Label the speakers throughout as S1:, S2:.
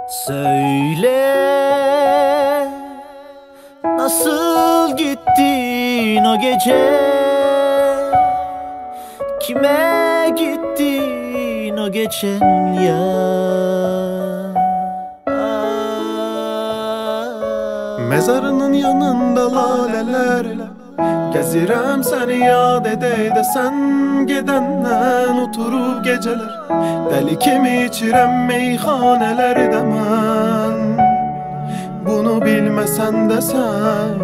S1: Söyle, nasıl gittin o gece? Kime gittin o geçen yaz?
S2: Mezarının yanında laleler, gezirem seni yad ede sen gedenden oturup geceler. Deli kimi içirem meyhanelerde ben, bunu bilmesen de sen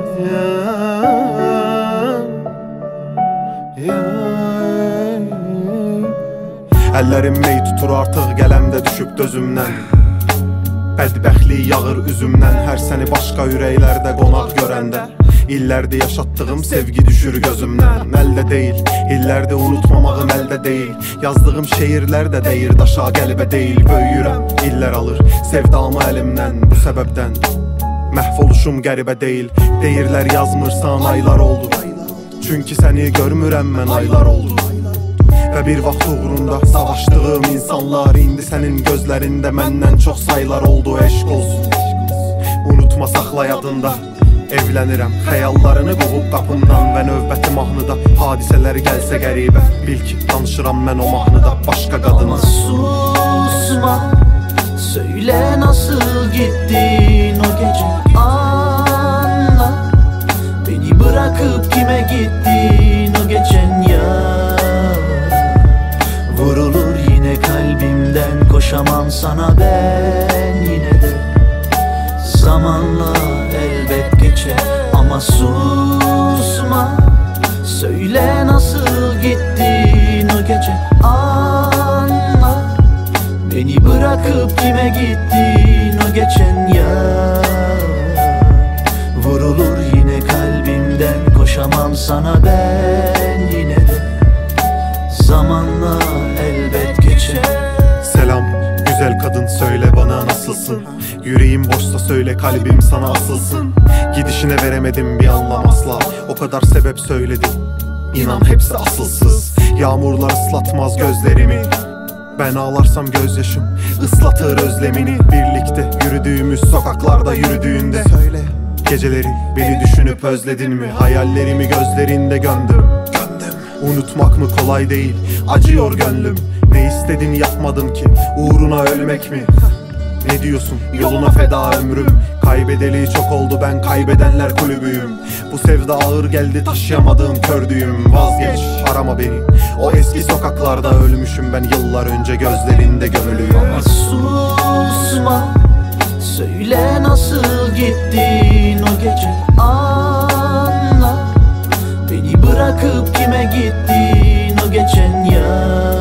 S2: Ellerim mey tutur artıq gələmdə düşüb dözümdən. Bədbəxtlik yağır üzümdən, hər səni başqa ürəklərdə qonaq görəndə. İllərdir yaşatdığım sevgi düşür gözümdən. Əldə deyil, illərdir unutmamağım əldə deyil. Yazdığım şeirlər də deyir daşa qəlbə deyil. Böyüyürəm, illər alır sevdamı əlimdən. Bu səbəbdən məhv oluşum qəribə deyil. Deyirlər yazmırsan aylar oldu, çünki səni görmürəm mən aylar oldu. Və bir vaxt uğrunda savaşdığım insanlar indi sənin gözlərində məndən çox saylar oldu. Eşq olsun, unutma saxla yadında. Evlənirəm xəyallarını qovub qapımdan və növbəti mahnıda hadisələri gəlsə qəribə, bil ki danışıram mən o mahnıda başqa qadına.
S1: Susma, söyle nasıl gittin o gece? Anla, beni bırakıp kime gittin o geçen yaz? Vurulur yine kalbimden, koşamam sana ben yine de. Zamanla elbet geçer ama susma, söyle nasıl gittin o gece? Anla, beni bırakıp kime gittin o geçen yaz? Vurulur yine kalbimden, koşamam sana ben yine de. Zamanla elbet geçer.
S2: Selam güzel kadın, söyle bana nasılsın? Yüreğim boşsa söyle kalbim sana asılsın. Gidişine veremedim bir anlam asla, o kadar sebep söyledim, İnan hepsi asılsız. Yağmurlar ıslatmaz gözlerimi, ben ağlarsam gözyaşım ıslatır özlemini. Birlikte yürüdüğümüz sokaklarda yürüdüğünde söyle, geceleri beni düşünüp özledin mi? Hayallerimi gözlerinde gömdüm. Unutmak mı kolay değil, acıyor gönlüm. Ne istedin yapmadım ki, uğruna ölmek mi? Ne diyorsun, yoluna feda ömrüm. Kaybedeli çok oldu, ben kaybedenler kulübüyüm. Bu sevda ağır geldi, taşıyamadığım kördüğüm. Vazgeç, arama beni, o eski sokaklarda ölmüşüm ben yıllar önce, gözlerinde gömülüyüm.
S1: Ama susma, söyle nasıl gittin o gece? Anla, beni bırakıp kime gittin o geçen yaz?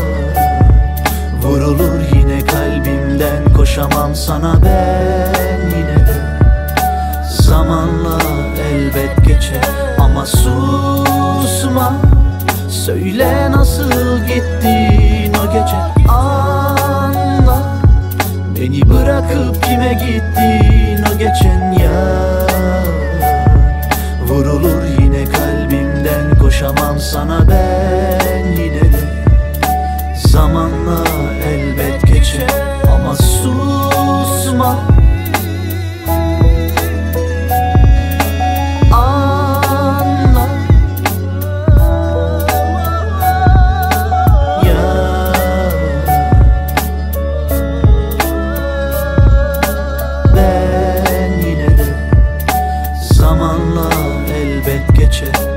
S1: Vurulur yine kalbimden, koşamam sana ben yine de. Zamanla elbet geçer ama susma, söyle nasıl gittin o gece? Anla, beni bırakıp kime gittin o geçen yaz? Vurulur yine kalbimden, koşamam sana ben yine de. Zamanla elbet geçer ama susma, anla ya, ben yine de. Zamanla elbet geçer.